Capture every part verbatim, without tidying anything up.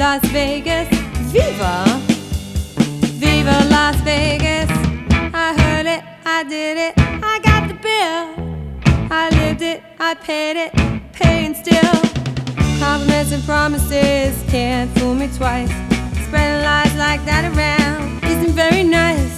Las Vegas, viva, viva Las Vegas. I heard it, I did it, I got the bill. I lived it, I paid it, paying still. Compliments and promises can't fool me twice. Spreading lies like that around isn't very nice.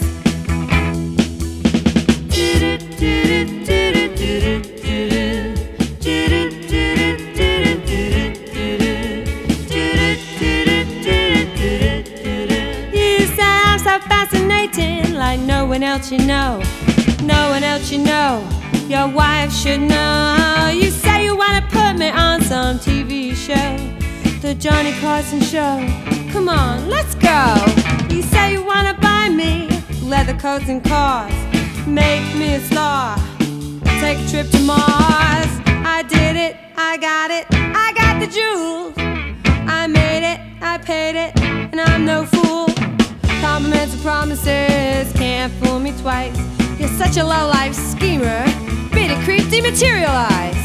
You sound so fascinating, like no one else you know. No one else you know. Your wife should know. You say you wanna put me on some T V show, the Johnny Carson show. Come on, let's go. You say you wanna buy me leather coats and cars, make me a star, take a trip to Mars. I did it, I got it, I got the jewels. I made it, I paid it, and I'm no fool. Compliments and promises can't fool me twice. You're such a low-life schemer. Beat a creep, dematerialize.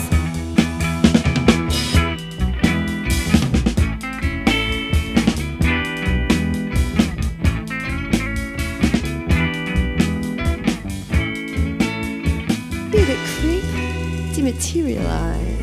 Beat a creep, dematerialize.